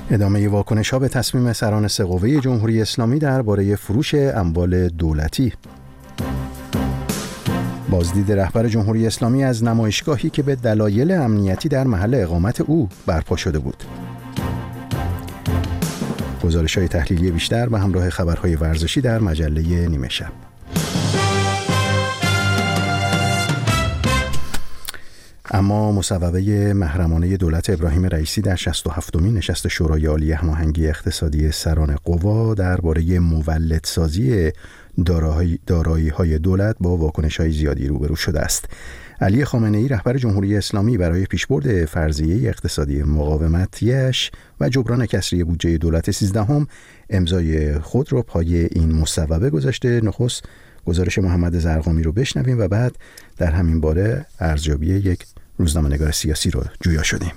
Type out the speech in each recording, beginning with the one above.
ادامه واکنش‌ها به تصمیم سران سه قوه جمهوری اسلامی درباره فروش اموال دولتی. بازدید رهبر جمهوری اسلامی از نمایشگاهی که به دلایل امنیتی در محل اقامت او برپا شده بود. گزارش‌های تحلیلی بیشتر به همراه خبرهای ورزشی در مجله نیمه شب. اما مصوبه محرمانه دولت ابراهیم رئیسی در 67مین نشست شورای عالی هماهنگی اقتصادی سران قوا درباره مولدسازی دارایی‌های دولت با واکنش‌های زیادی روبرو شده است. علی خامنه‌ای رهبر جمهوری اسلامی برای پیشبرد فرضیه اقتصادی مقاومتیش و جبران کسری بودجه دولت 13 امضای خود را پای این مصوبه گذاشته. نخست گزارش محمد زرقامی رو بشنویم و بعد در همین باره ارزیابی یک روزنامه‌نگار سیاسی رو جویا شدیم.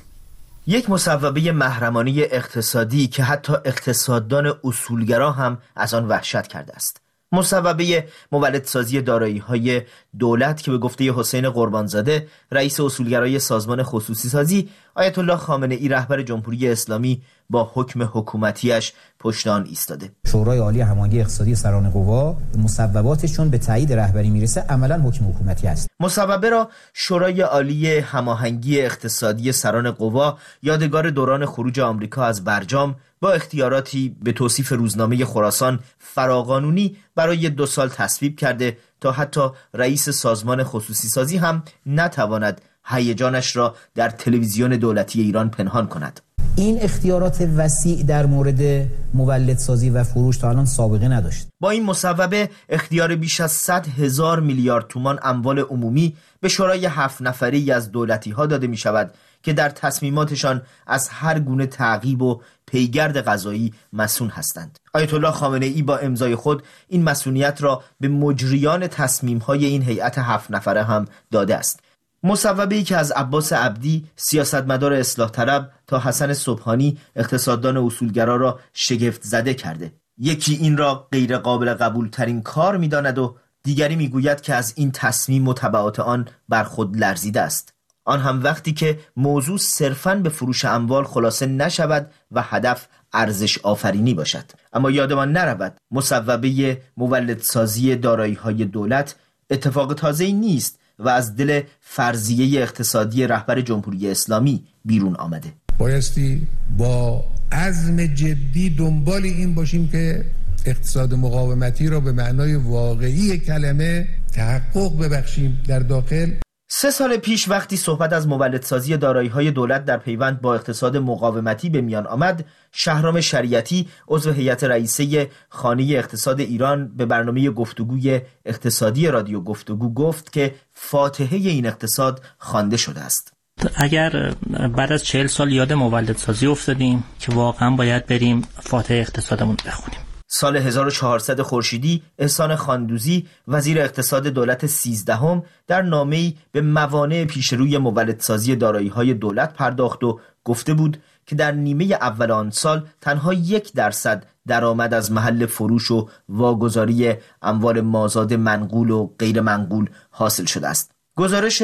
یک مصوبه محرمانه اقتصادی که حتی اقتصاددان اصولگرا هم از آن وحشت کرده است. مصوبه مولدسازی دارایی‌های دولت که به گفته حسین قربانزاده رئیس اصولگرای سازمان خصوصی سازی آیت الله خامنه‌ای رهبر جمهوری اسلامی با حکم حکومتیش پشت آن ایستاده. شورای عالی هماهنگی اقتصادی سران قوا مصوباتشون به تایید رهبری میرسه، عملاً حکم حکومتی است. مصوبه را شورای عالی هماهنگی اقتصادی سران قوا یادگار دوران خروج آمریکا از برجام با اختیاراتی به توصیف روزنامه خراسان فراقانونی برای 2 سال تصویب کرده تا حتی رئیس سازمان خصوصی سازی هم نتواند هیجانش را در تلویزیون دولتی ایران پنهان کند. این اختیارات وسیع در مورد مولدسازی و فروش تا الان سابقه نداشت. با این مصوبه اختیار بیش از 100,000 میلیارد تومان اموال عمومی به شورای 7 نفری از دولتی ها داده می شود که در تصمیماتشان از هر گونه تعقیب و پیگرد قضایی مسئول هستند. آیت الله خامنه‌ای با امضای خود این مسئولیت را به مجریان تصمیم‌های این هیئت 7 نفره هم داده است. مصوبه‌ای که از عباس عبدی سیاستمدار اصلاح طلب تا حسن صبحانی اقتصاددان اصولگرا را شگفت زده کرده. یکی این را غیر قابل قبول ترین کار می‌داند و دیگری می‌گوید که از این تصمیم و تبعات آن بر خود لرزیده است. آن هم وقتی که موضوع صرفاً به فروش اموال خلاصه نشود و هدف ارزش آفرینی باشد. اما یادمان نرود مصوبه مولدسازی دارایی‌های دولت اتفاق تازه‌ای نیست و از دل فرضیه اقتصادی رهبر جمهوری اسلامی بیرون آمده. بایستی با عزم جدی دنبال این باشیم که اقتصاد مقاومتی را به معنای واقعی کلمه تحقق ببخشیم در داخل. 3 سال پیش وقتی صحبت از مولدسازی دارایی‌های دولت در پیوند با اقتصاد مقاومتی به میان آمد، شهرام شریعتی عضو هیئت رئیسه خانه اقتصاد ایران به برنامه گفتگوی اقتصادی رادیو گفتگو گفت که فاتحه این اقتصاد خوانده شده است. اگر بعد از 40 سال یاد مولدسازی افتادیم که واقعا باید بریم فاتحه اقتصادمون بخونیم. سال 1400 خورشیدی احسان خاندوزی وزیر اقتصاد دولت 13 در نامه‌ای به موانع پیشروی مولدسازی دارایی‌های دولت پرداخت و گفته بود که در نیمه اول آن سال تنها 1% درآمد از محل فروش و واگذاری اموال مازاد منقول و غیر منقول حاصل شده است. گزارش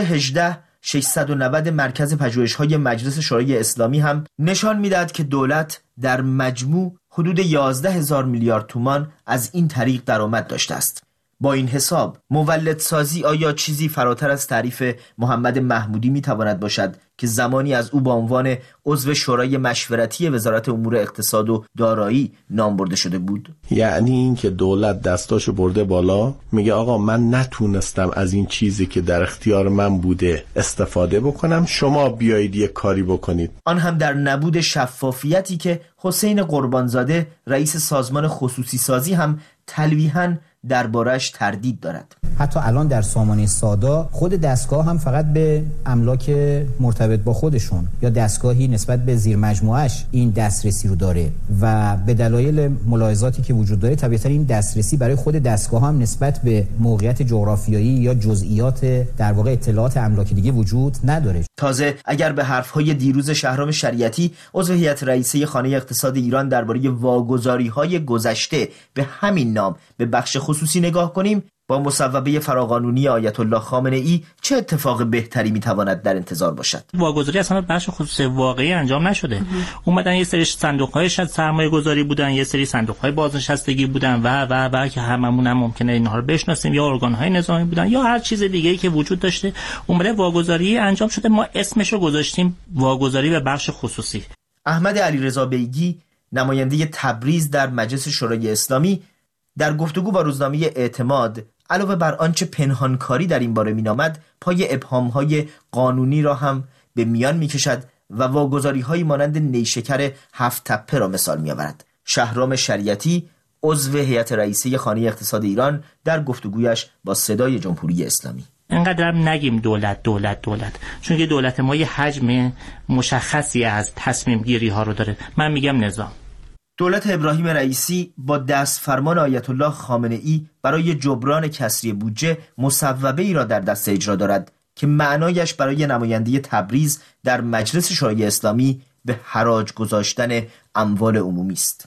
18690 مرکز پژوهش‌های مجلس شورای اسلامی هم نشان می‌دهد که دولت در مجموع حدود 11,000 میلیارد تومان از این طریق درآمد داشته است. با این حساب مولدسازی آیا چیزی فراتر از تعریف محمد محمودی میتواند باشد که زمانی از او به عنوان عضو شورای مشورتی وزارت امور اقتصاد و دارایی نام برده شده بود؟ یعنی این که دولت دستاشو برده بالا، میگه آقا من نتونستم از این چیزی که در اختیار من بوده استفاده بکنم، شما بیایید یک کاری بکنید. آن هم در نبود شفافیتی که حسین قربانزاده رئیس سازمان خصوصی سازی هم تلویحاً دربارش تردید دارد. حتی الان در سامانه سادا خود دستگاه هم فقط به املاک مرتبط با خودشون یا دستگاهی نسبت به زیر مجموعش این دسترسی رو داره و به دلایل ملاحظاتی که وجود داره طبیعتا این دسترسی برای خود دستگاه هم نسبت به موقعیت جغرافیایی یا جزئیات در واقع اطلاعات املاک دیگه وجود نداره. تازه اگر به حرفهای دیروز شهرام شریعتی عضو هیئت رئیسه خانه اقتصاد ایران درباره واگذاری‌های گذشته به همین نام به بخش خصوصی نگاه کنیم، با مصوبه فراقانونی آیت الله خامنه‌ای چه اتفاق بهتری میتواند در انتظار باشد؟ واگذاری اصلا بخش خصوصی واقعی انجام نشده. اومدن یه سری صندوق‌های سرمایه گذاری بودن، یه سری صندوق‌های بازنشستگی بودن و که هممون هم ممکنه اینها رو بشناسیم، یا ارگان‌های نظامی بودن یا هر چیز دیگه‌ای که وجود داشته. اومده واگذاری انجام شده، ما اسمش رو گذاشتیم واگذاری به بخش خصوصی. احمد علیرضا بیگی، نماینده تبریز در مجلس شورای اسلامی، در گفتگو با روزنامه اعتماد علاوه بر آنچه پنهانکاری در این باره مینامد، پای ابهام‌های قانونی را هم به میان می‌کشد و واگذاری‌هایی مانند نیشکر 7 تپه را مثال می‌آورد. شهرام شریعتی، عضو هیئت رئیسه خانه اقتصاد ایران، در گفتگویش با صدای جمهوری اسلامی: اینقدر هم نگیم دولت، چون که دولت ما یه حجم مشخصی از تصمیم گیری ها رو داره. من میگم نظام. دولت ابراهیم رئیسی با دست فرمان آیت الله خامنه‌ای برای جبران کسری بودجه مصوبه‌ای را در دست اجرا دارد که معنایش برای نماینده تبریز در مجلس شورای اسلامی به حراج گذاشتن اموال عمومی است.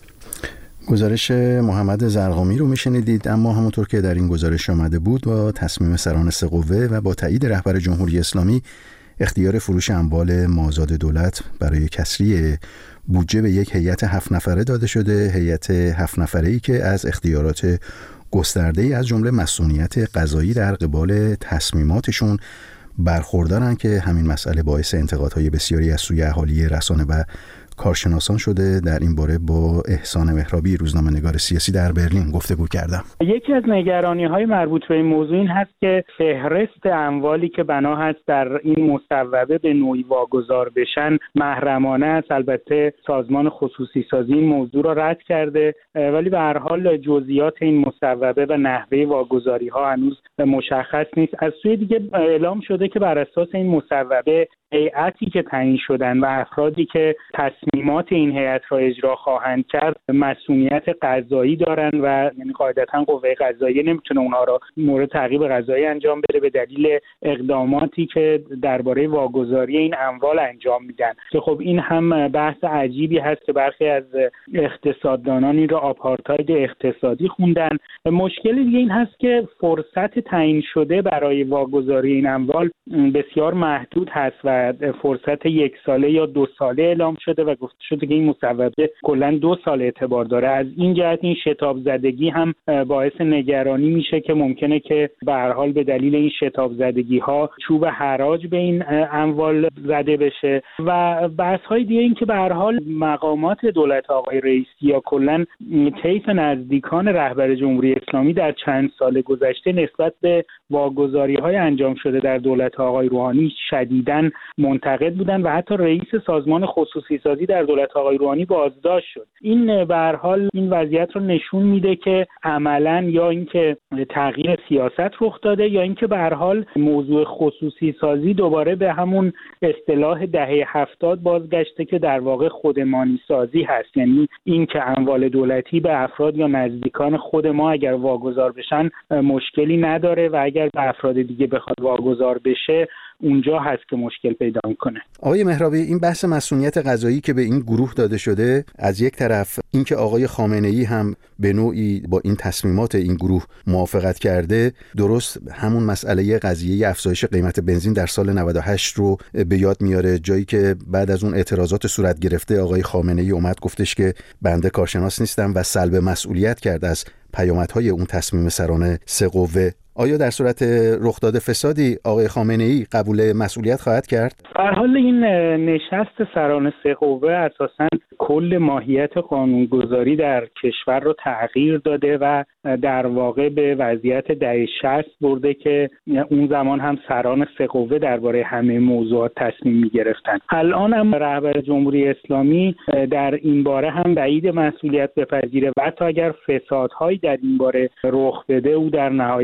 گزارش محمد زرقامی رو میشنیدید. اما همونطور که در این گزارش آمده بود، با تصمیم سران سه قوه و با تایید رهبر جمهوری اسلامی، اختیار فروش اموال مازاد دولت برای کسری بودجه به یک هیئت 7 نفره داده شده. هیئت 7 نفره‌ای که از اختیارات گسترده‌ای از جمله مسئولیت قضایی در قبال تصمیماتشون برخوردارن که همین مسئله باعث انتقادهای بسیاری از سوی اهالی رسانه و کارشناسان شده. در این باره با احسان مهرابی، روزنامه‌نگار سیاسی در برلین، گفتگو کردم. یکی از نگرانی‌های مربوط به این موضوع این هست که فهرست اموالی که بنا هست در این مصوبه به نوعی واگذار بشن محرمانه است. البته سازمان خصوصی سازی این موضوع را رد کرده، ولی به هر حال جزئیات این مصوبه و نحوه واگذاری‌ها هنوز مشخص نیست. از سوی دیگه اعلام شده که بر اساس این مصوبه هیئتی که تعیین شدن و افرادی که تصمیمات این هیئت را اجرا خواهند کرد مسئولیت قضایی دارن و یعنی قاعدتاً قوه قضاییه نمیتونه اونها را مورد تعقیب قضایی انجام بده به دلیل اقداماتی که درباره واگذاری این اموال انجام میدن، که خب این هم بحث عجیبی هست که برخی از اقتصاددانان این را آپارتاید اقتصادی خوندن. مشکل دیگه این هست که فرصت تعیین شده برای واگذاری این اموال بسیار محدود هست و فرصت 1 ساله یا 2 ساله اعلام شده و گفته شده که این مصوبه کلاً 2 سال اعتبار داره. از این جهت این شتاب زدگی هم باعث نگرانی میشه که ممکنه که به هر حال به دلیل این شتاب زدگی ها چوب حراج به این اموال زده بشه. و بحث های دیگه این که به هر حال مقامات دولت آقای رئیسی یا کلاً طیف نزدیکان رهبر جمهوری اسلامی در چند سال گذشته نسبت به واگذاری های انجام شده در دولت آقای روحانی شدیداً منتقد بودن و حتی رئیس سازمان خصوصی سازی در دولت آقای روحانی بازداشت شد. این به هر حال این وضعیت رو نشون میده که عملاً یا اینکه تغییر سیاست رخ داده یا اینکه به هر حال موضوع خصوصی سازی دوباره به همون اصطلاح دهه 70 بازگشته که در واقع خودمانی سازی هست. یعنی اینکه اموال دولتی به افراد یا نزدیکان خود ما اگر واگذار بشن مشکلی نداره و اگر به افراد دیگه بخواد واگذار بشه اونجا هست که مشکل پیدا میکنه. آقای مهرابی، این بحث مسئولیت قضایی که به این گروه داده شده، از یک طرف اینکه آقای خامنه‌ای هم به نوعی با این تصمیمات این گروه موافقت کرده، درست همون مسئله قضیه افزایش قیمت بنزین در سال 98 رو به یاد میاره، جایی که بعد از اون اعتراضات صورت گرفته آقای خامنه‌ای اومد گفتش که بنده کارشناس نیستم و سلب مسئولیت کرد از پیامدهای اون تصمیم سران سه قوه. آیا در صورت رخ داده فسادی آقای خامنه‌ای قبول مسئولیت خواهد کرد؟ در حال این نشست سران سه قوه اساساً کل ماهیت قانونگذاری در کشور رو تغییر داده و در واقع به وضعیت دهه 60 برده که اون زمان هم سران سه قوه درباره همه موضوعات تصمیم می‌گرفتن. الان هم رهبر جمهوری اسلامی در این باره هم بعید مسئولیت بپذیره و حتی اگر فسادهایی در این باره رخ بده او در نهایت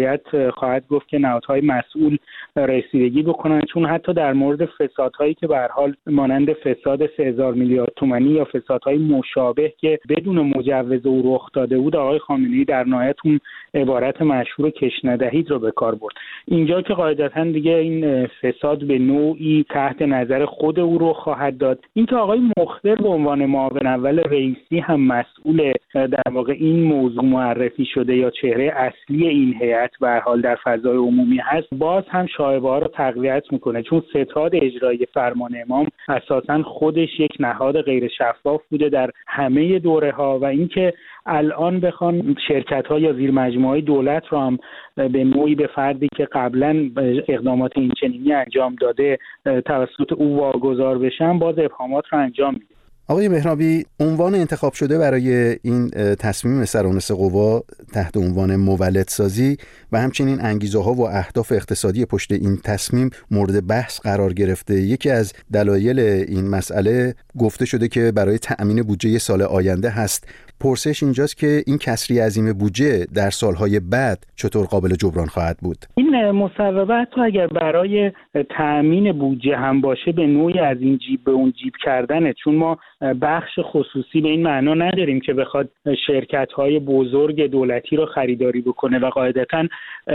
خواهد گفت که نهادهای مسئول رسیدگی بکنن، چون حتی در مورد فسادهایی که به هر حال مانند فساد 3000 میلیارد تومانی یا فسادهای مشابه که بدون مجوز او رخ داده بود، آقای خامنه‌ای در نهایت اون عبارت مشهور کش ندهید رو به کار برد. اینجا که قاعدتاً دیگه این فساد به نوعی تحت نظر خود او رو خواهد داد. اینکه آقای مخبر به عنوان معاون اول رئیسی هم مسئول در واقع این موضوع معرفی شده یا چهره اصلی این هیئت به هر حال در فضای عمومی هست، باز هم شایعه‌ها رو تقویت میکنه، چون ستاد اجرایی فرمان امام اساساً خودش یک نهاد غیر شفاف بوده در همه دوره‌ها و اینکه الان بخوان شرکت‌ها یا زیرمجموعه‌های دولت رو هم به نوعی به فردی که قبلا اقدامات اینچنینی انجام داده توسط او واگذار بشن، باز ابهامات رو انجام میده. آقای مهرابی، عنوان انتخاب شده برای این تصمیم سران سه قوا تحت عنوان مولدسازی و همچنین انگیزه‌ها و اهداف اقتصادی پشت این تصمیم مورد بحث قرار گرفته. یکی از دلایل این مسئله گفته شده که برای تأمین بودجه سال آینده هست. پرسش اینجاست که این کسری عظیم بودجه در سالهای بعد چطور قابل جبران خواهد بود؟ این مصوبات تو اگر برای تأمین بودجه هم باشه به نوعی از این جیب به اون جیب کردنه، چون ما بخش خصوصی به این معنا نداریم که بخواد شرکت‌های بزرگ دولتی رو خریداری بکنه و قاعدتاً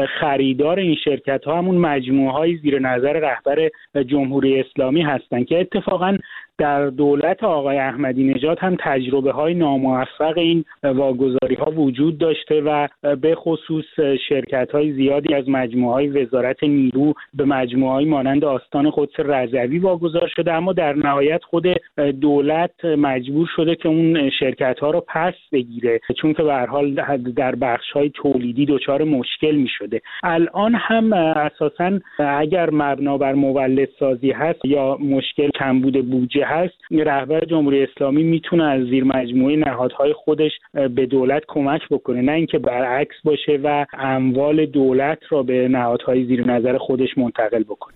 خریدار این شرکت‌ها همون مجموعه‌های زیر نظر رهبر جمهوری اسلامی هستن که اتفاقاً در دولت آقای احمدی نژاد هم تجربه‌های ناموفق این واگذاری‌ها وجود داشته و به خصوص شرکت‌های زیادی از مجموعه‌های وزارت نیرو به مجموعه‌های مانند آستان قدس رضوی واگذار شده، اما در نهایت خود دولت مجبور شده که اون شرکت‌ها رو پس بگیره، چون که به هر حال در بخش‌های تولیدی دچار مشکل می‌شده. الان هم اساساً اگر مبنا بر مولدسازی هست یا مشکل کمبود بودجه هست، رهبر جمهوری اسلامی میتونه از زیر مجموعه نهادهای خودش به دولت کمک بکنه، نه اینکه برعکس باشه و اموال دولت را به نهادهای زیر نظر خودش منتقل بکنه.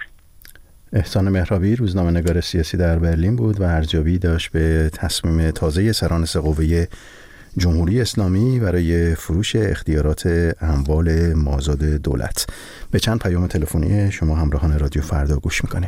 احسان مهرابی، روزنامه‌نگار سیاسی در برلین بود و ارزیابی داشت به تصمیم تازه سران سه قوه جمهوری اسلامی برای فروش اختیارات اموال مازاد دولت. به چند پیام تلفنی شما همراهان رادیو فردا گوش می‌کنیم.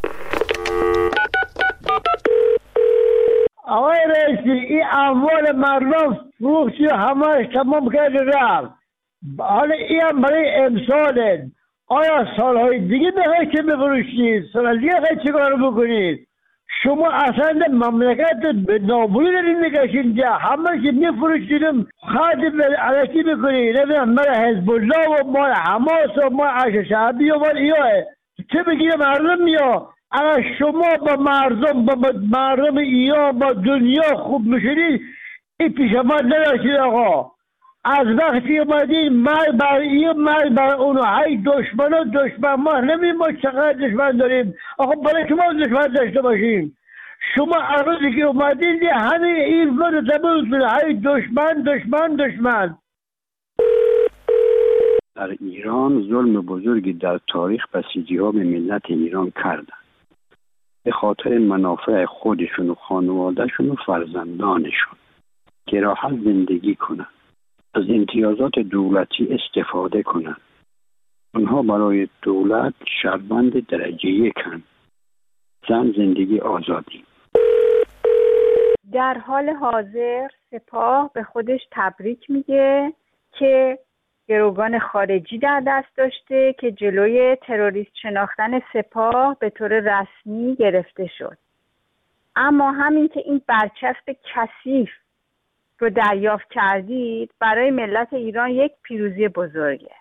آقای رئیسی، این اموال مردم فروختی و همهش تمام کرد رفت. حالا این هم برای امساله. آیا سالهای دیگه بخواهید که بفروشید؟ سال دیگه بخواهید چه کار بکنید؟ شما اصلا مملکت به نابودی دارید میکشید. همه که میفروشیدم خرد به علکی بکنید. نمیدونم مال حزب الله و مال حماس و مال عرش شعبی و مال ایاه. چه بگیره مردم میاد؟ اگر شما با مردم ایران با دنیا خوب میشدید، این پیشمات نداشتید آقا. از وقتی اومدین مرگ بر این مرگ بر اونو، های دشمن ما نمیم ما چقدر دشمن داریم آقا، برای شما دشمن داشته باشیم. شما عرضی که اومدین همه این رو تبود، های دشمن. در ایران ظلم بزرگی در تاریخ بسیجی ها به ملت ایران کردن، به خاطر منافع خودشون و خانوادهشون و فرزندانشون که راحت زندگی کنن، از امتیازات دولتی استفاده کنن. اونها برای دولت شهروند درجه یکن، زن زندگی آزادی. در حال حاضر سپاه به خودش تبریک میگه که گروگان خارجی در دست داشته که جلوی تروریست شناختن سپاه به طور رسمی گرفته شد. اما همین که این برچسب کثیف رو دریافت کردید برای ملت ایران یک پیروزی بزرگه.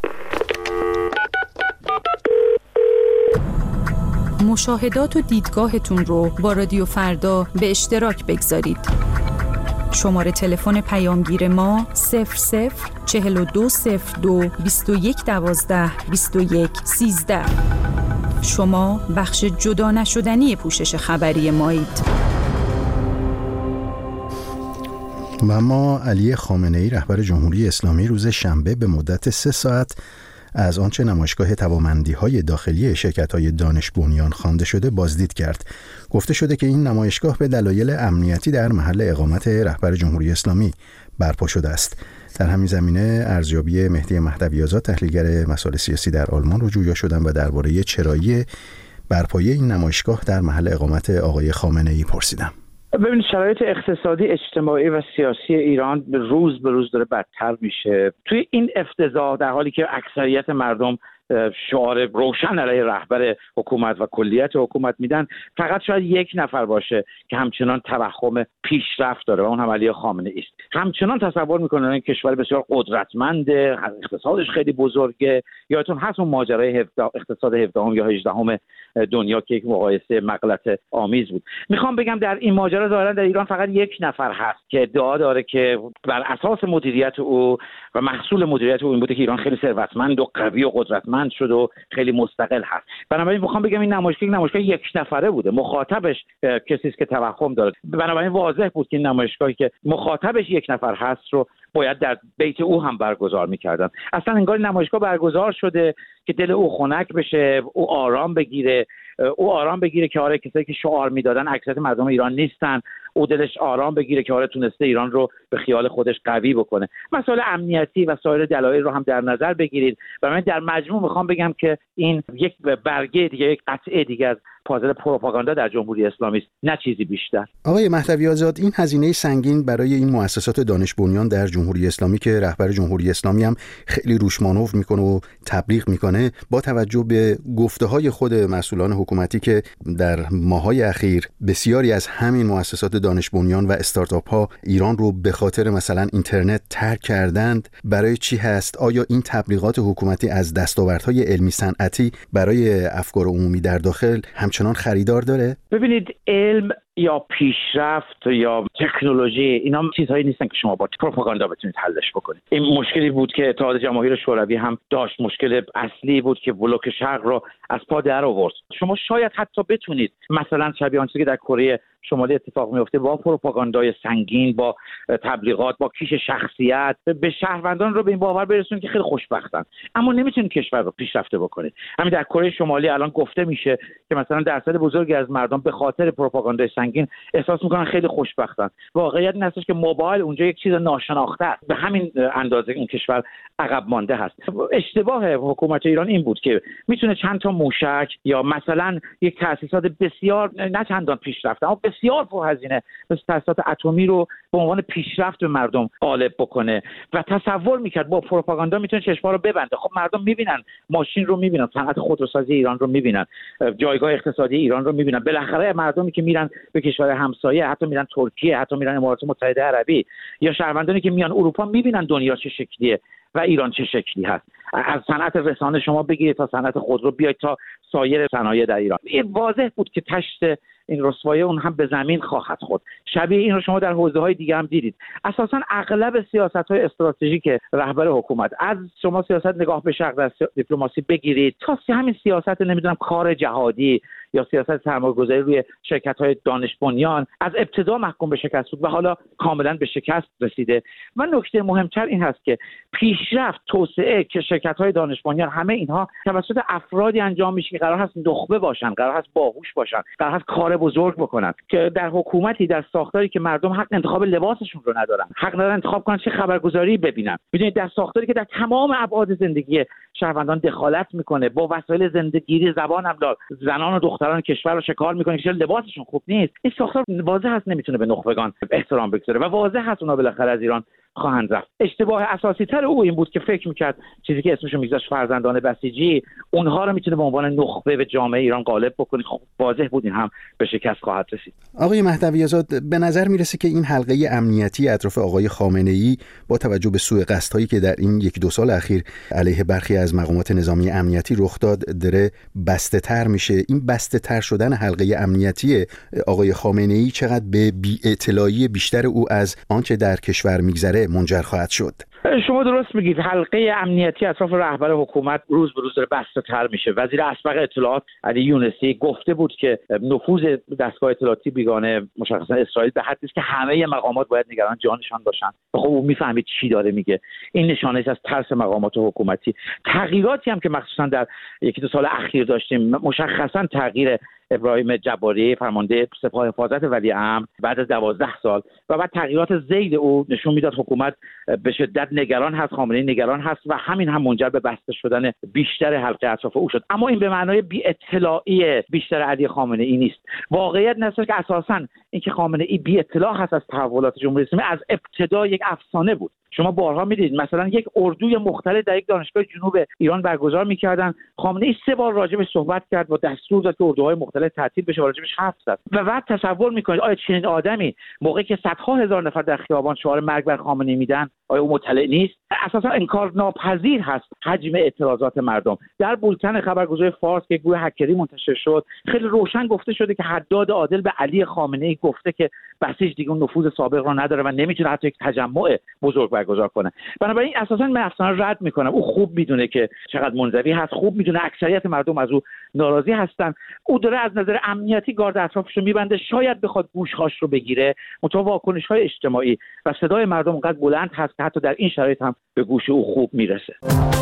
مشاهدات و دیدگاهتون رو با رادیو فردا به اشتراک بگذارید. شماره تلفن پیامگیر ما 004202 2112 2113. شما بخش جدا نشدنی پوشش خبری مایید. و اما علی خامنه‌ای رهبر جمهوری اسلامی روز شنبه به مدت 3 ساعت از آنچه نمایشگاه توانمندی‌های داخلی شرکت‌های دانش بنیان خوانده شده بازدید کرد. گفته شده که این نمایشگاه به دلایل امنیتی در محل اقامت رهبر جمهوری اسلامی برپا شده است. در همین زمینه ارزیابی مهدی مهدوی آزاد تحلیلگر مسائل سیاسی در آلمان رو جویا شدم و درباره چرایی برپایی این نمایشگاه در محل اقامت آقای خامنه‌ای پرسیدم. ببینید شرایط اقتصادی، اجتماعی و سیاسی ایران روز به روز داره بدتر میشه. توی این افتضاح، در حالی که اکثریت مردم شعار روشن علیه رهبر حکومت و کلیت حکومت میدن، فقط شاید یک نفر باشه که همچنان توهم پیشرفت داره و اون هم علی خامنه‌ای است. همچنان تصور میکنه این کشور بسیار قدرتمنده، اقتصادش خیلی بزرگه. یادتون هست اون ماجرای اقتصاد 17 یا 18 دنیا که یک مقایسه مغلطه آمیز بود. میخوام بگم در این ماجرا ظاهرا در ایران فقط یک نفر هست که ادعا داره که بر اساس مدیریت او و محصول مدیریت او این بوده که ایران خیلی ثروتمند و قوی و قدرتمند شد و خیلی مستقل هست. بنابراین میخوام بگم این نمایشگاه یک نفره بوده، مخاطبش کسی است که توهم داره. بنابراین واضح بود که این نمایشگاهی که مخاطبش یک نفر هست رو باید در بیت او هم برگزار می‌کردن. اصلا انگار نمایشگاه برگزار شده که دل او خنک بشه، او آرام بگیره که آره کسایی که شعار میدادن اکثریت مردم ایران نیستن، او دلش آرام بگیره که آره تونسته ایران رو به خیال خودش قوی بکنه. مسائل امنیتی و سایر دلایل رو هم در نظر بگیرید. و من در مجموع میخوام بگم که این یک برگه دیگه، یک قطعه دیگه از پازل پروپاگاندا در جمهوری اسلامی است، نه چیزی بیشتر. آقای مهدوی آزاد، این هزینه سنگین برای این مؤسسات دانش بنیان در جمهوری اسلامی که رهبر جمهوری اسلامی هم خیلی روش مانور میکنه و تبلیغ میکنه، با توجه به گفته‌های خود مسئولان حکومتی که در ماه‌های اخیر بسیاری از همین مؤسسات دانش بنیان و استارتاپ ها ایران رو به خاطر مثلا اینترنت ترک کردند، برای چی هست؟ آیا این تبلیغات حکومتی از دستاوردهای علمی صنعتی برای افکار عمومی در داخل همچنان خریدار داره؟ ببینید، علم یا پیشرفت یا تکنولوژی اینا چیزهایی نیستن که شما با پروپاگاندا بتونید حلش بکنید. این مشکلی بود که اتحاد جماهیر شوروی هم داشت، مشکل اصلی بود که بلوک شرق رو از پا در آورد. شما شاید حتی بتونید مثلا شبیه آنچه که در کره شمالی اتفاق میفته با پروپاگاندای سنگین، با تبلیغات، با کیش شخصیت به شهروندان رو به این باور برسونید که خیلی خوشبختن، اما نمیتونید کشور رو پیشرفته بکنید. همین در کره شمالی الان گفته میشه که مثلا درصد بزرگی از مردم به خاطر پروپاگاندای سنگین احساس میکنن خیلی خوشبختن. واقعیت این هستش که موبایل اونجا یک چیز ناشناخته است، به همین اندازه این کشور عقب مانده هست. اشتباه حکومت ایران این بود که میتونه چند تا موشک یا مثلا یک تأسیسات بسیار نه چندان پیشرفته اما بسیار پرهزینه مثل تأسیسات اتمی رو به عنوان پیشرفت به مردم غالب بکنه و تصور میکرد با پروپاگاندا میتونه چشم‌ها رو ببنده. خب مردم میبینن، ماشین رو میبینن، صنعت خودروسازی ایران رو میبینن، جایگاه اقتصادی ایران رو میبینن. بالاخره مردمی که میرن به کشور همسایه، حتی میرن ترکیه، حتی میرن امارات متحده عربی، یا شهروندانی که میان اروپا، میبینن دنیا چه شکلیه و ایران چه شکلی هست. از صنعت رسانه شما بگیرید تا صنعت خودرو، بیاید تا سایر صنایع در ایران. این واضح بود که تشت این رسوایی اون هم به زمین خواهد خورد. شبیه این رو شما در حوزه‌های دیگه هم دیدید. اساساً اغلب سیاست‌های استراتژیک رهبر حکومت، از شما سیاست نگاه به شرق در دیپلماسی بگیرید تا همین سیاست نمیدونم کار جهادی یا سیاست سرمایه‌گذاری روی شرکت‌های دانش بنیان، از ابتدا محکوم به شکست بود و حالا کاملاً به شکست رسیده. و نکته مهمتر این هست که پیشرفت، توسعه که شرکت‌های دانش بنیان، همه اینها توسط افرادی انجام میشه که قرار هست نخبه باشن، قرار هست باهوش باشن، قرار هست کار بزرگ بکنن، که در حکومتی، در ساختاری که مردم حق انتخاب لباسشون رو ندارن، حق ندارن انتخاب کنن چه خبرگزاری ببینن. میدونید در ساختاری که در تمام ابعاد زندگی شهروندان دخالت میکنه، با وسایل زندگی زبان املال زنان و دختران کشور رو شکار میکنه که لباسشون خوب نیست، این ساختار واضح هست نمیتونه به نخبگان احترام بگذاره و واضح هست اونا بالاخره از ایران خواهند رفت. اشتباه اساسی تر او این بود که فکر میکرد چیزی که اسمشو میگذاشت فرزندان بسیجی، اونها رو میتونه به عنوان نخبه به جامعه ایران غالب بکنه. خب واضح بود این هم به شکست خواهد رسید. آقای مهدوی آزاد، به نظر میرسه که این حلقه امنیتی اطراف آقای خامنه‌ای با توجه به سوء قصدهایی که در این 1-2 سال اخیر علیه برخی از مقامات نظامی امنیتی رخ داد داره بسته تر میشه. این بسته تر شدن حلقه امنیتی آقای خامنه‌ای چقدر به بی‌اطلاعی بیشتر او از آنچه در کشور میگذره منجر خواهد شد؟ شما درست میگید، حلقه امنیتی اطراف رهبر حکومت روز به روز داره بسته تر میشه. وزیر اسبق اطلاعات علی یونسی گفته بود که نفوذ دستگاه اطلاعاتی بیگانه مشخصا اسرائیل به حدی است که همه مقامات باید نگران جانشان باشن. خب او میفهمید چی داره میگه. این نشانه است از ترس مقامات حکومتی. تغییراتی هم که مخصوصا در 1-2 سال اخیر داشتیم، مشخصا تغییر ابراهیم جباری فرمانده سپاه حفاظت ولیعهد بعد از 12 سال و بعد تغییرات ذیل او نشون میداد حکومت به شدت نگران هست، خامنه‌ای نگران هست و همین هم منجر به بسته شدن بیشتر حلقه اطراف او شد. اما این به معنای بی اطلاعی بیشتر علی خامنه‌ای نیست. واقعیت نشه که اساساً اینکه خامنه‌ای بی اطلاع هست از تحولات جمهوری اسلامی از ابتدا یک افسانه بود. شما بارها می‌دید مثلا یک اردوی مختلط در یک دانشگاه جنوب ایران برگزار می‌کردن، خامنه‌ای 3 بار راجبش صحبت کرد و دستور داد که اردوهای مختلط تعطیل بشه و راجبش حرف زد. و بعد تصور می‌کنید آیا چنین آدمی موقعی که صدها هزار نفر در خیابان شعار مرگ بر خامنه‌ای میدن آیا او مطلع نیست؟ اساسا انکار ناپذیر هست حجم اعتراضات مردم. در بولتن خبرگزاری فارس که گویا هکری منتشر شد خیلی روشن گفته شده که حداد عادل به علی خامنه‌ای گفته که بسیج دیگه اون نفوذ سابق را نداره و نمیتونه حتی یک تجمع بزرگ برگزار کنه. بنابراین اساسا من افسانه رد میکنم. او خوب میدونه که چقدر منزوی هست، خوب میدونه اکثریت مردم از او ناراضی هستن. او داره از نظر امنیتی گارد اطرافش رو میبنده، شاید بخواد گوش‌هاش رو بگیره. منتها واکنش‌های اجتماعی و صدای مردم اونقدر بلند هست که حتی در این شرایط هم به گوش او خوب میرسه.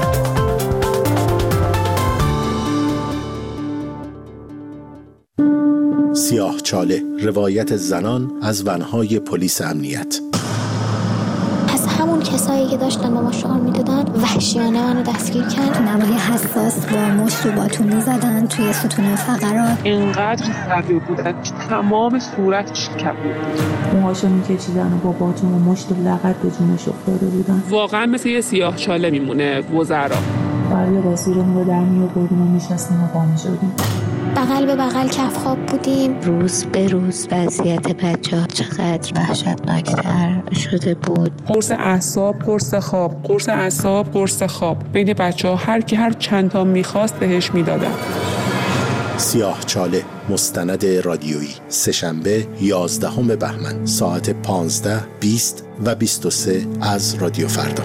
سیاهچاله، روایت زنان از ونهای پلیس امنیت. از همون کسایی که داشتن با ما شعار میدادن وحشیانه منو دستگیر کرد. نمای حساس با مشت و باتون میزدن توی ستون فقرات. اینقدر سوی بودن که تمام صورتش کبود بود. موهاشو میکشیدن و با باتون و مشت و لغت به جونش افتاده بودن. واقعا مثل یه سیاهچاله میمونه وزرا. برای بازیرمون رو در میآوردیم و میشستیم و پا میشدیم. بغل به بغل کف خواب بودیم. روز به روز وضعیت بچه‌ها چقدر وحشتناکتر شده بود. قرص اعصاب، قرص خواب، قرص اعصاب، قرص خواب. بین بچه‌ها هر کی هر چند تا می‌خواست بهش میدادن. سیاهچاله، مستند رادیویی، سه‌شنبه 11 بهمن ساعت 15، 20 و 23 از رادیو فردا.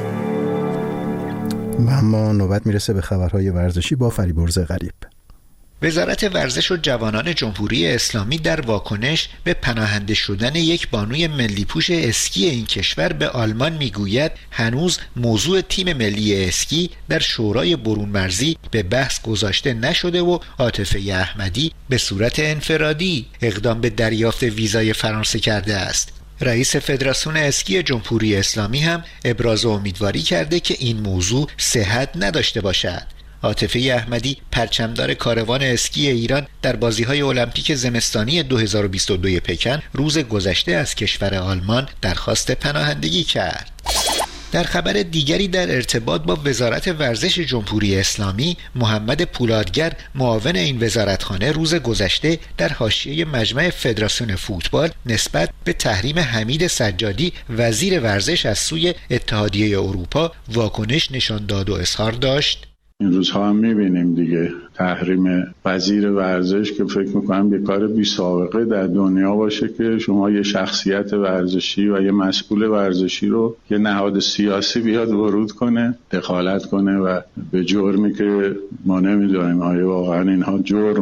و اما نوبت میرسه به خبرهای ورزشی با فریبرز غریب. وزارت ورزش و جوانان جمهوری اسلامی در واکنش به پناهنده شدن یک بانوی ملی پوش اسکی این کشور به آلمان میگوید هنوز موضوع تیم ملی اسکی در شورای برون مرزی به بحث گذاشته نشده و عاطفه احمدی به صورت انفرادی اقدام به دریافت ویزای فرانسه کرده است. رئیس فدراسیون اسکی جمهوری اسلامی هم ابراز امیدواری کرده که این موضوع صحت نداشته باشد. عاطفه احمدی پرچمدار کاروان اسکی ایران در بازی‌های المپیک زمستانی 2022 پکن روز گذشته از کشور آلمان درخواست پناهندگی کرد. در خبر دیگری در ارتباط با وزارت ورزش جمهوری اسلامی، محمد پولادگر معاون این وزارتخانه روز گذشته در حاشیه مجمع فدراسیون فوتبال نسبت به تحریم حمید سجادی وزیر ورزش از سوی اتحادیه اروپا واکنش نشان داد و اظهار داشت: این روزها هم میبینیم دیگه تحریم وزیر ورزش که فکر میکنم یه کار بی سابقه در دنیا باشه که شما یه شخصیت ورزشی و یه مسئول ورزشی رو یه نهاد سیاسی بیاد ورود کنه، دخالت کنه و به جرمی که ما نمیدونیم آیا واقعا اینها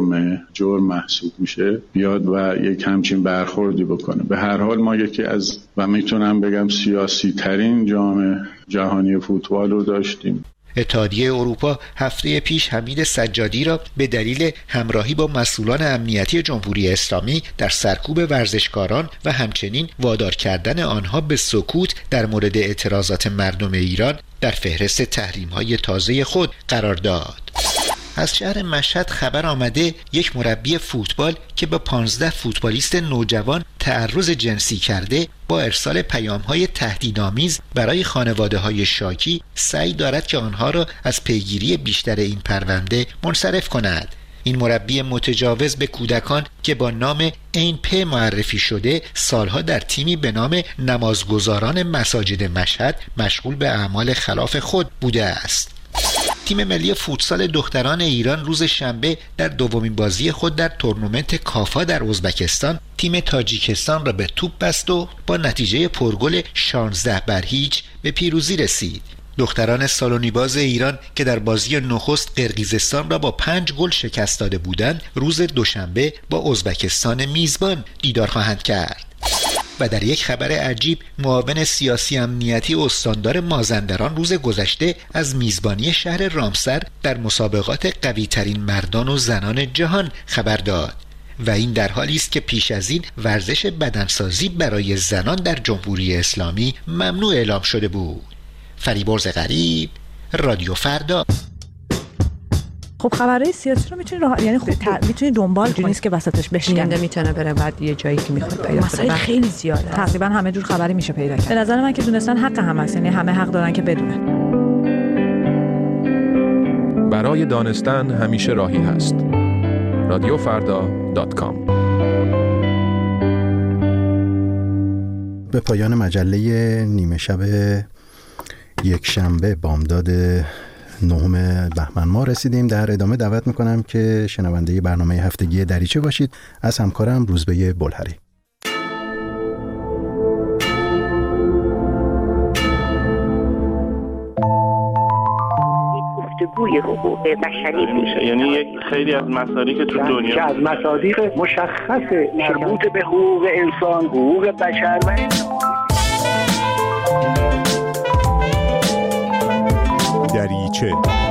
جرم محسوب میشه بیاد و یک همچین برخوردی بکنه. به هر حال ما یکی از و میتونم بگم سیاسی ترین جام جهانی فوتبال رو داشتیم. اتحادیه اروپا هفته پیش حمید سجادی را به دلیل همراهی با مسئولان امنیتی جمهوری اسلامی در سرکوب ورزشکاران و همچنین وادار کردن آنها به سکوت در مورد اعتراضات مردم ایران در فهرست تحریم‌های تازه خود قرار داد. از شهر مشهد خبر آمده یک مربی فوتبال که به 15 فوتبالیست نوجوان تعرض جنسی کرده با ارسال پیام‌های تهدیدآمیز برای خانواده‌های شاکی سعی دارد که آنها را از پیگیری بیشتر این پرونده منصرف کند. این مربی متجاوز به کودکان که با نام این پ معرفی شده سالها در تیمی به نام نمازگزاران مساجد مشهد مشغول به اعمال خلاف خود بوده است. تیم ملی فوتسال دختران ایران روز شنبه در دومین بازی خود در تورنمنت کافا در ازبکستان تیم تاجیکستان را به توپ بست و با نتیجه پرگل 16-0 به پیروزی رسید. دختران سالونیباز ایران که در بازی نخست قرقیزستان را با 5 گل شکست داده بودند روز دوشنبه با ازبکستان میزبان دیدار خواهند کرد. و در یک خبر عجیب معاون سیاسی امنیتی استاندار مازندران روز گذشته از میزبانی شهر رامسر در مسابقات قوی ترین مردان و زنان جهان خبر داد و این در حالی است که پیش از این ورزش بدنسازی برای زنان در جمهوری اسلامی ممنوع اعلام شده بود. فریبرز غریب، رادیو فردا. خب خبرهای سیاسی رو میتونی یعنی میتونی دنبال کنی، نیست که وسطش بشکنه، میتونه بره بعد یه جایی که میخواد پیدا کنه. مسائل خیلی زیاده، تقریبا همه جور خبری میشه پیدا کرد. به نظر من که دونستن حق هم هست، یعنی همه حق دارن که بدونن. برای دانستن همیشه راهی هست. radiofarda.com. به پایان مجله نیمه شب یک شنبه بامداد 9 بهمن ما رسیدیم. در ادامه دعوت میکنم که شنونده برنامه هفتگی دریچه باشید از همکارم روزبه بلهری. گفتگوی حقوق بشری میشه، یعنی یک خیلی از مسائلی که تو دنیا از مصادیق مشخص مربوط به حقوق انسان، حقوق بشر و دریچه.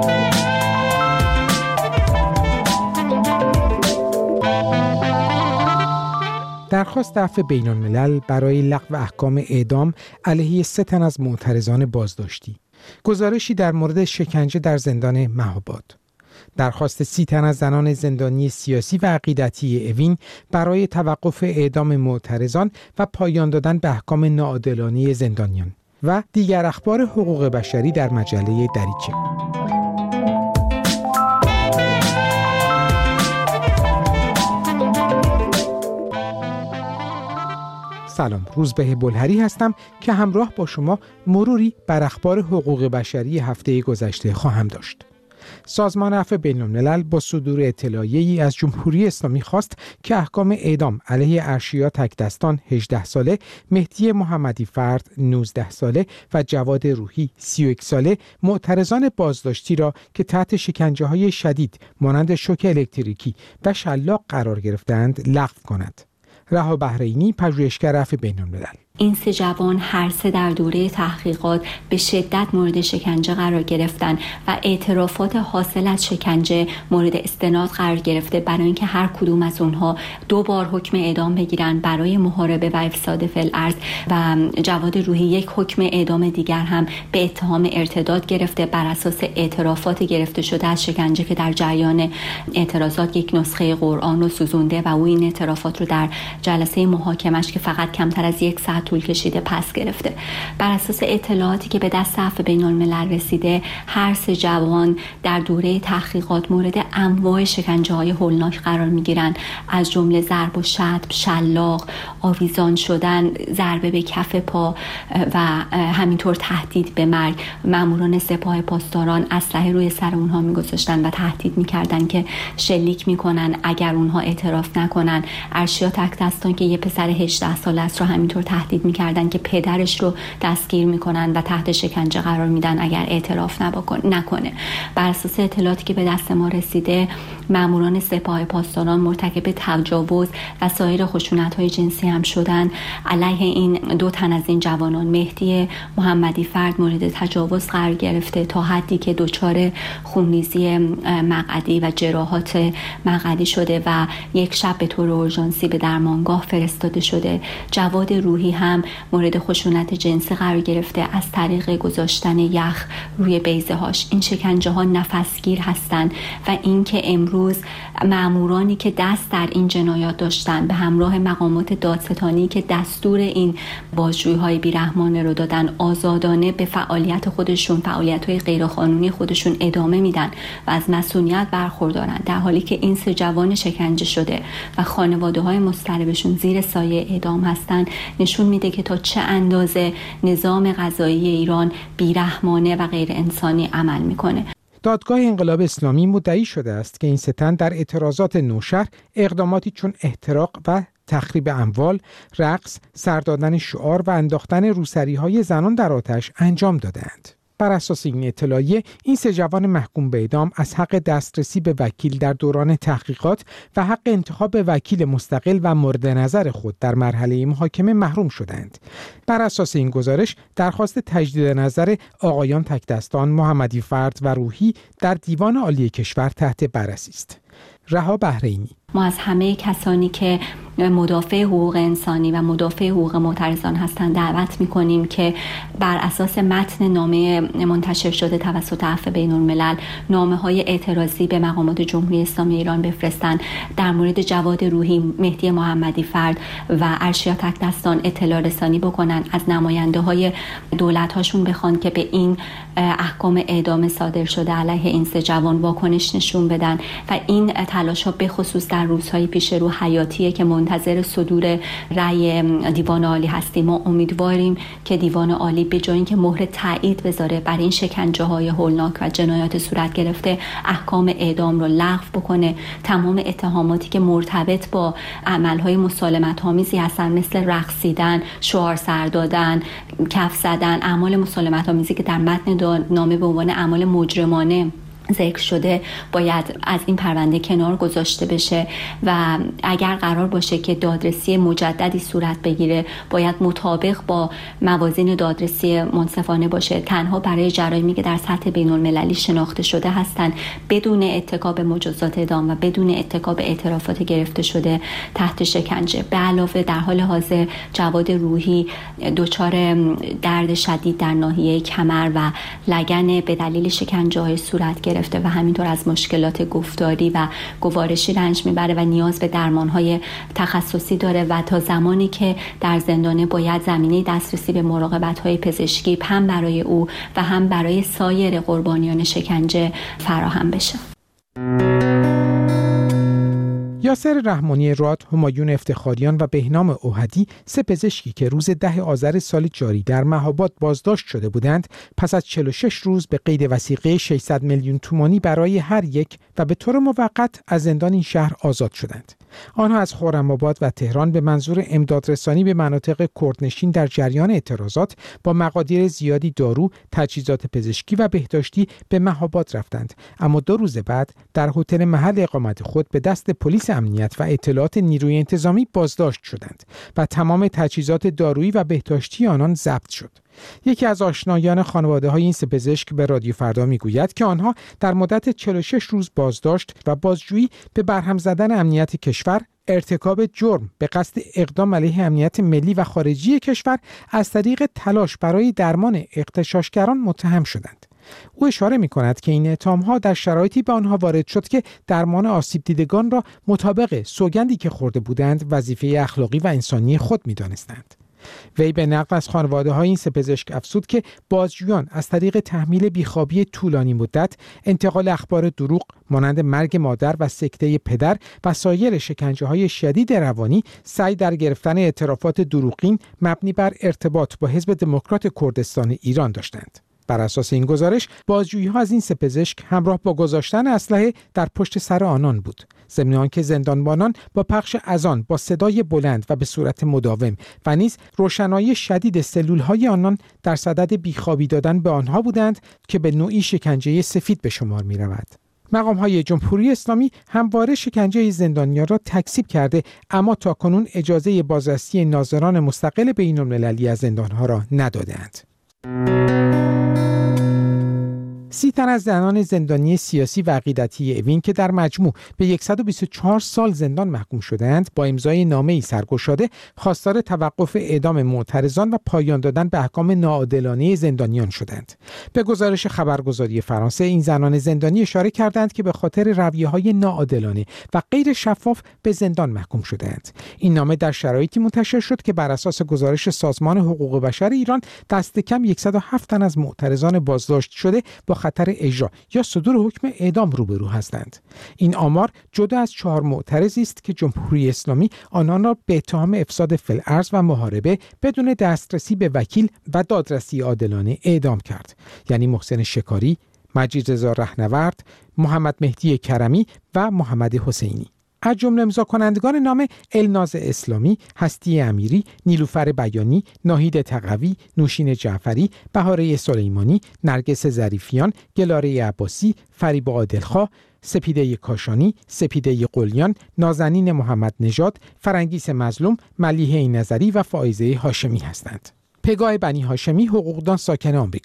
درخواست عفو بین‌الملل برای لغو احکام اعدام علیه 3 تن از معترضان بازداشتی. گزارشی در مورد شکنجه در زندان مهاباد. درخواست 30 تن از زنان زندانی سیاسی و عقیدتی اوین برای توقف اعدام معترضان و پایان دادن به احکام ناعادلانه زندانیان و دیگر اخبار حقوق بشری در مجله دریچه. سلام، روزبه بلهری هستم که همراه با شما مروری بر اخبار حقوق بشری هفته گذشته خواهم داشت. سازمان عفو بین‌الملل با صدور اطلاعیه‌ای از جمهوری اسلامی خواست که احکام اعدام علیه ارشیا تکدستان 18 ساله، مهدی محمدی فرد 19 ساله و جواد روحی 31 ساله معترضان بازداشتی را که تحت شکنجه‌های شدید مانند شوک الکتریکی و شلاق قرار گرفتند لغو کند. رها بحرینی، پژوهشگر عفو بین‌الملل: این 3 جوان هر 3 در دوره تحقیقات به شدت مورد شکنجه قرار گرفتن و اعترافات حاصل از شکنجه مورد استناد قرار گرفته برای اینکه هر کدوم از اونها 2 بار حکم اعدام بگیرن برای محاربه و افساد فی الارض و جواد روحی 1 حکم اعدام دیگر هم به اتهام ارتداد گرفته بر اساس اعترافات گرفته شده از شکنجه که در جریان اعتراضات 1 نسخه قرآن رو سوزونده و او این اعترافات رو در جلسه محاکمش که فقط کمتر از 1 ساعت طول کشیده پس گرفته. بر اساس اطلاعاتی که به دست عفو بین‌الملل رسیده، هر 3 جوان در دوره تحقیقات مورد انواع شکنجه‌های هولناک قرار می‌گیرند، از جمله ضرب و شتم، شلاق، آویزان شدن، ضربه به کف پا و همینطور تهدید به مرگ. ماموران سپاه پاسداران اسلحه روی سر اونها می‌گذاشتن و تهدید می‌کردند که شلیک می‌کنن اگر اونها اعتراف نکنن. ارشیا تکدستان که یه پسر 18 ساله است رو همینطور تهدید میکردن که پدرش رو دستگیر میکنن و تحت شکنجه قرار میدن اگر اعتراف نکنه. بر اساس اطلاعاتی که به دست ما رسیده، ماموران سپاه پاسداران مرتکب تجاوز و سایر خشونت‌های جنسی هم شدن. علیه این 2 تن از این جوانان، مهدی محمدی فرد مورد تجاوز قرار گرفته تا حدی که دچار خونریزی مقعدی و جراحات مقعدی شده و 1 شب به طور اورژانسی به درمانگاه فرستاده شده. جواد روحی هم مورد خشونت جنسی قرار گرفته از طریق گذاشتن یخ روی بیضه هاش. این شکنجه ها نفسگیر هستند و اینکه امروز مامورانی که دست در این جنایات داشتن به همراه مقامات دادستانی که دستور این بازجویی های بیرحمانه رو دادن، آزادانه به فعالیت خودشون، فعالیت های غیرقانونی خودشون ادامه میدن و از مسئولیت برخوردارن، در حالی که این 3 جوان شکنجه شده و خانواده های مضطربشون زیر سایه اعدام هستن، نشون میده که تا چه اندازه نظام قضایی ایران بیرحمانه و غیر انسانی عمل میکنه. دادگاه انقلاب اسلامی مدعی شده است که این 3 تن در اعتراضات نوشهر اقداماتی چون احتراق و تخریب اموال، رقص، سر دادن شعار و انداختن روسری‌های زنان در آتش انجام دادند. بر اساس این اطلاعیه، این 3 جوان محکوم به اعدام از حق دسترسی به وکیل در دوران تحقیقات و حق انتخاب وکیل مستقل و مورد نظر خود در مرحله محاکمه محروم شدند. بر اساس این گزارش، درخواست تجدید نظر آقایان تکدستان، محمدی فرد و روحی در دیوان عالی کشور تحت بررسی است. رها بحرینی: ما از همه کسانی که مدافع حقوق انسانی و مدافع حقوق معترضان هستند دعوت می‌کنیم که بر اساس متن نامه منتشر شده توسط عفو بین‌الملل نامه‌های اعتراضی به مقامات جمهوری اسلامی ایران بفرستند، در مورد جواد روحی، مهدی محمدی فرد و ارشیا تک‌دستان اطلاع رسانی بکنن، از نماینده‌های دولت‌هاشون بخوان که به این احکام اعدام صادر شده علیه این سه جوان واکنش نشون بدن و این تلاش‌ها به خصوص در روزهای پیش رو حیاتیه که منتظر صدور رأی دیوان عالی هستیم. ما امیدواریم که دیوان عالی به جای اینکه مهر تایید بذاره بر این شکنجه‌های هولناک و جنایات صورت گرفته، احکام اعدام رو لغو بکنه. تمام اتهاماتی که مرتبط با عمل‌های مسالمت‌آمیزی هستن، مثل رقصیدن، شعار سر دادن، کف زدن، اعمال مسالمت‌آمیزی که در متن نامه به عنوان اعمال مجرمانه ذکر شده، باید از این پرونده کنار گذاشته بشه و اگر قرار باشه که دادرسی مجددی صورت بگیره باید مطابق با موازین دادرسی منصفانه باشه. تنها برای جرایمی که در سطح بین‌المللی شناخته شده هستند بدون اتکا به مجازات اعدام و بدون اتکا به اعترافات گرفته شده تحت شکنجه. به علاوه در حال حاضر جواد روحی دچار درد شدید در ناحیه کمر و لگن به دلیل شکنجه‌های صورت گرفته و همینطور از مشکلات گفتاری و گوارشی رنج میبره و نیاز به درمانهای تخصصی داره و تا زمانی که در زندانه باید زمینه دسترسی به مراقبت‌های پزشکی هم برای او و هم برای سایر قربانیان شکنجه فراهم بشه. یاسر رحمانی راد، همایون افتخاریان و بهنام اوحدی، سه پزشکی که روز 10 آذر سال جاری در مهاباد بازداشت شده بودند، پس از 46 روز به قید وثیقه 600 میلیون تومانی برای هر یک و به طور موقت از زندان این شهر آزاد شدند. آنها از خرم‌آباد و تهران به منظور امدادرسانی به مناطق کردنشین در جریان اعتراضات با مقادیر زیادی دارو، تجهیزات پزشکی و بهداشتی به مهاباد رفتند، اما 2 روز بعد در هتل محل اقامت خود به دست پلیس امنیت و اطلاعات نیروی انتظامی بازداشت شدند و تمام تجهیزات دارویی و بهداشتی آنان ضبط شد. یکی از آشنایان خانواده‌های این سه پزشک به رادیو فردا میگوید که آنها در مدت 46 روز بازداشت و بازجویی به برهم زدن امنیت کشور، ارتکاب جرم به قصد اقدام علیه امنیت ملی و خارجی کشور از طریق تلاش برای درمان اغتشاشگران متهم شدند. او اشاره می‌کند که این اتهام‌ها در شرایطی به آنها وارد شد که درمان آسیب دیدگان را مطابق سوگندی که خورده بودند وظیفه اخلاقی و انسانی خود می‌دانستند. وی به نقل از خانواده‌های این سه پزشک افزود که بازجویان از طریق تحمیل بیخوابی طولانی مدت، انتقال اخبار دروغ مانند مرگ مادر و سکته پدر و سایر شکنجه‌های شدید روانی، سعی در گرفتن اعترافات دروغین مبنی بر ارتباط با حزب دموکرات کردستان ایران داشتند. بر اساس این گزارش، بازجویی‌ها از این سه پزشک همراه با گذاشتن اسلحه در پشت سر آنان بود، ضمن آنکه زندانبانان با پخش اذان با صدای بلند و به صورت مداوم و نیز روشنایی شدید سلول‌های آنان در صدد بیخوابی دادن به آنها بودند که به نوعی شکنجه سفید به شمار می‌رود. مقام‌های جمهوری اسلامی همواره شکنجه زندانیان را تکذیب کرده، اما تاکنون اجازه بازرسی ناظران مستقل بین‌المللی از زندان‌ها را نداده‌اند. 30 تن از زنان زندانی سیاسی و عقیدتی اوین که در مجموع به 124 سال زندان محکوم شدند، با امضای نامه‌ای سرگشاده خواستار توقف اعدام معترضان و پایان دادن به احکام ناعادلانه زندانیان شدند. به گزارش خبرگزاری فرانسه، این زنان زندانی اشاره کردند که به خاطر رویه‌های ناعادلانه و غیر شفاف به زندان محکوم شدند. این نامه در شرایطی منتشر شد که بر اساس گزارش سازمان حقوق بشر ایران، دست کم 107 تن از معترضان بازداشت شده با خطر اجرا یا صدور حکم اعدام روبرو هستند. این آمار جدا از 4 معترضی است که جمهوری اسلامی آنان را به اتهام افساد فی‌الارض و محاربه بدون دسترسی به وکیل و دادرسی عادلانه اعدام کرد، یعنی محسن شکاری، مجید رضا رهنورد، محمد مهدی کرمی و محمد حسینی. از جمله امضا کنندگان نام الناز اسلامی، هستی امیری، نیلوفر بیانی، ناهید تقوی، نوشین جعفری، بهاره سلیمانی، نرگس ظریفیان، گلاره عباسی، فریبا عادلخواه، سپیده کاشانی، سپیده قلیان، نازنین محمد نژاد، فرنگیس مظلوم، ملیحه نظری و فائزه هاشمی هستند. پگاه بنی هاشمی، حقوقدان ساکن آمریکا: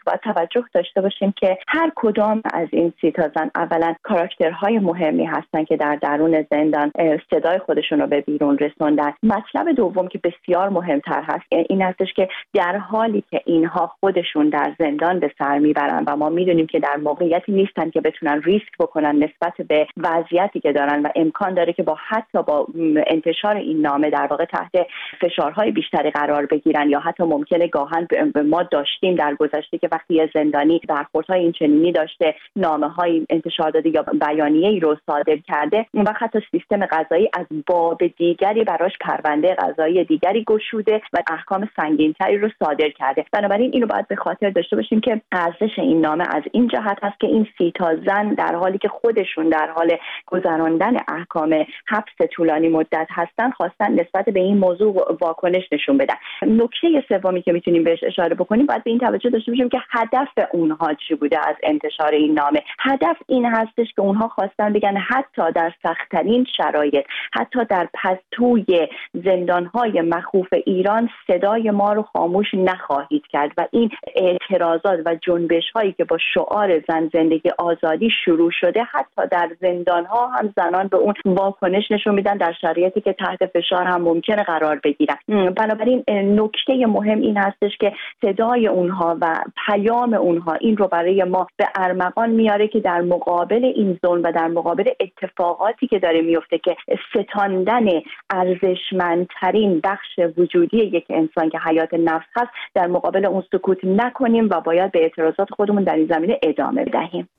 باید توجه داشته باشیم که هر کدام از این 30 تا زن اولا کاراکترهای مهمی هستن که در درون زندان صدای خودشون رو به بیرون رسوندن. مطلب دوم که بسیار مهمتر هست این هستش که در حالی که اینها خودشون در زندان به سر میبرن و ما میدونیم که در موقعیتی نیستن که بتونن ریسک بکنن نسبت به وضعیتی که دارن و امکان داره که حتی با انتشار این نامه در واقع تحت فشارهای بیشتری قرار بگیرن یا حتی ممکنه گاهن ما داشتیم در گذشته که وقتی زندانی برخوردهای این چنینی داشته نامه‌های انتشار داده یا بیانیه‌ای رو صادر کرده، اون وقت حتی سیستم قضایی از باب دیگری براش پرونده قضایی دیگری گشوده و احکام سنگین‌تری رو صادر کرده. بنابراین اینو باید به خاطر داشته باشیم که ارزش این نامه از این جهت هست که این 30 تا زن در حالی که خودشون در حال گذراندن احکام حبس طولانی مدت هستن خواستن نسبت به این موضوع واکنش نشون بدن. نکته سومی که میتونیم بهش اشاره بکنیم باید به این توجه داشته باشیم که هدف اونها چی بوده از انتشار این نامه. هدف این هستش که اونها خواستن بگن حتی در سخت‌ترین شرایط، حتی در پستوی زندان‌های مخوف ایران صدای ما رو خاموش نخواهید کرد و این اعتراضات و جنبش‌هایی که با شعار زن زندگی آزادی شروع شده حتی در زندان‌ها هم زنان به اون واکنش نشون میدن در شرایطی که تحت فشار هم ممکنه قرار بگیرن. بنابراین نکته مهم این هستش که صدای اونها و پیام اونها این رو برای ما به ارمغان میاره که در مقابل این ظلم و در مقابل اتفاقاتی که داره میفته که ستاندن ارزشمندترین بخش وجودی یک انسان که حیات نفس هست، در مقابل اون سکوت نکنیم و باید به اعتراضات خودمون در این زمینه ادامه بدهیم.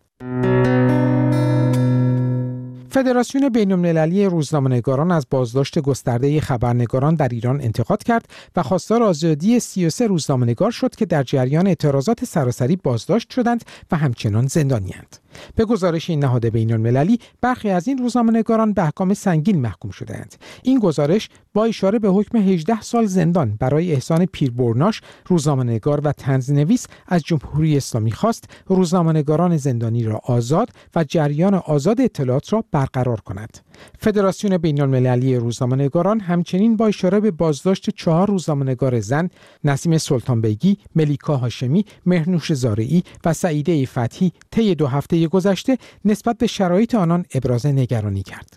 فدراسیون بین‌المللی روزنامه‌نگاران از بازداشت گسترده خبرنگاران در ایران انتقاد کرد و خواستار آزادی 33 روزنامه‌نگار شد که در جریان اعتراضات سراسری بازداشت شدند و همچنان زندانی‌اند. به گزارش این نهاد بین‌المللی برخی از این روزنامه‌نگاران به احکام سنگین محکوم شده‌اند. این گزارش با اشاره به حکم 18 سال زندان برای احسان پیربرناش، روزنامه‌نگار و طنزنویس از جمهوری اسلامی خواست روزنامه‌نگاران زندانی را آزاد و جریان آزاد اطلاعات را برقرار کند. فدراسیون بین‌المللی روزنامه‌نگاران همچنین با اشاره به بازداشت 4 روزنامه‌نگار زن، نسیم سلطانبیگی، ملیکا هاشمی، مهرنوش زارعی و سعیده فتحی طی 2 هفته گذشته نسبت به شرایط آنان ابراز نگرانی کرد.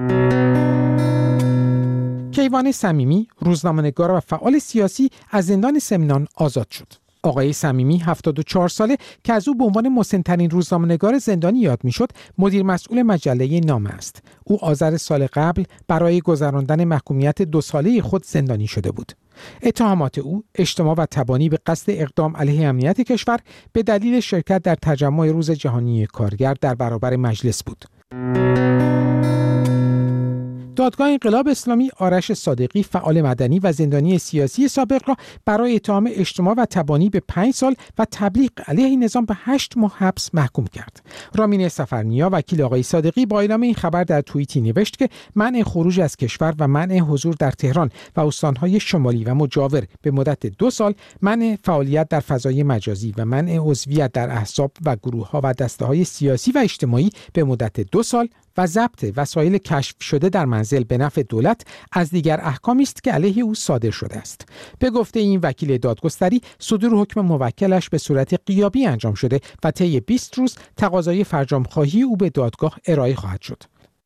کیوان صمیمی، روزنامه‌نگار و فعال سیاسی، از زندان سمنان آزاد شد. آقای صمیمی 74 ساله که از او به عنوان مسن‌ترین روزنامه‌نگار زندانی یاد میشد، مدیر مسئول مجله نامه است. او آذر سال قبل برای گذراندن محکومیت 2 ساله خود زندانی شده بود. اتهامات او اجتماع و تبانی به قصد اقدام علیه امنیت کشور به دلیل شرکت در تجمع روز جهانی کارگر در برابر مجلس بود. دادگاه انقلاب اسلامی آرش صادقی، فعال مدنی و زندانی سیاسی سابق را برای اتهام اجتماع و تبانی به 5 سال و تبلیغ علیه نظام به 8 ماه حبس محکوم کرد. رامین سفرنیا، وکیل آقای صادقی، با اعلام این خبر در توییتی نوشت که منع خروج از کشور و منع حضور در تهران و استانهای شمالی و مجاور به مدت 2 سال، منع فعالیت در فضای مجازی و منع عضویت در احزاب و گروه‌ها و دسته‌های سیاسی و اجتماعی به مدت 2 سال و ضبط وسایل کشف شده در منزل به نفع دولت از دیگر احکامی است که علیه او صادر شده است. به گفته این وکیل دادگستری، صدور حکم موکلش به صورت غیابی انجام شده و طی 20 روز تقاضای فرجام‌خواهی او به دادگاه ارائه خواهد شد.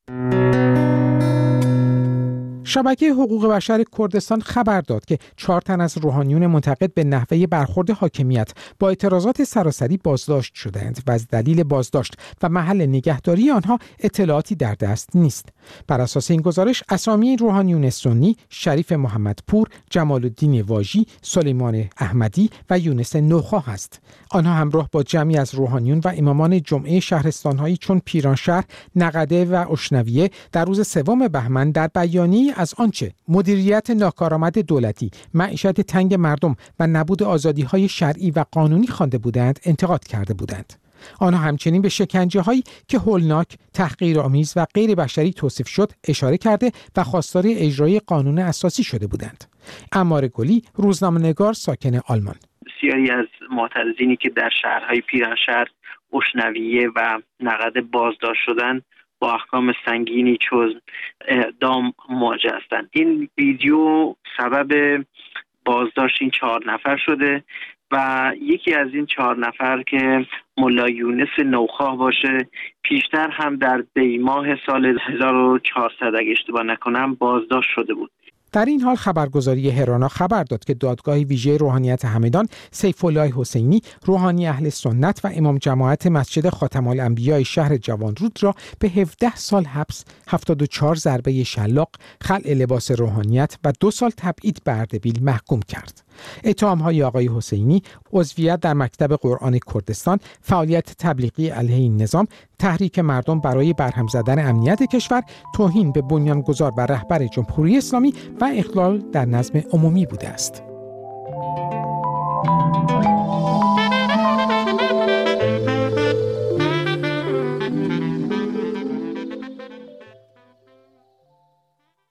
شبکه حقوق بشر کردستان خبر داد که 4 تن از روحانیون منتقد به نحوه برخورد حاکمیت با اعتراضات سراسری بازداشت شدند و از دلیل بازداشت و محل نگهداری آنها اطلاعاتی در دست نیست. بر اساس این گزارش اسامی روحانیون سنی شریف محمدپور، جمال الدین واژی، سلیمان احمدی و یونس نوخا است. آنها همراه با جمعی از روحانیون و امامان جمعه شهرستان‌هایی چون پیرانشهر، نقده و اشنویه در روز 3 بهمن در بیانیه‌ای از آنچه مدیریت ناکارآمد دولتی، معیشت تنگ مردم و نبود آزادی‌های شرعی و قانونی خوانده بودند انتقاد کرده بودند. آنها همچنین به شکنجه‌هایی که هولناک، تحقیرآمیز و غیر بشری توصیف شد اشاره کرده و خواستار اجرای قانون اساسی شده بودند. عمار گلی، روزنامه‌نگار ساکن آلمان: بسیاری از معترضینی که در شهرهای پیرانشهر، اشنویه و نقده بازداشت شدند با احکام سنگینی چون اعدام مواجه هستند. این ویدیو سبب بازداشت این 4 نفر شده و و یکی از این 4 نفر که ملا یونس نوخواه باشه پیشتر هم در دیماه سال 1400 اگه اشتباه نکنم بازداشت شده بود. در این حال خبرگزاری هرانا خبر داد که دادگاه ویژه روحانیت همدان سیف الله حسینی روحانی اهل سنت و امام جماعت مسجد خاتم الانبیاء شهر جوانرود را به 17 سال حبس، 74 ضربه شلاق، خلع لباس روحانیت و 2 سال تبعید به اردبیل محکوم کرد. اتهام‌های آقای حسینی عضویت در مکتب قرآن کردستان، فعالیت تبلیغی علیه این نظام، تحریک مردم برای برهم زدن امنیت کشور، توهین به بنیانگذار و رهبر جمهوری اسلامی و اخلال در نظم عمومی بوده است.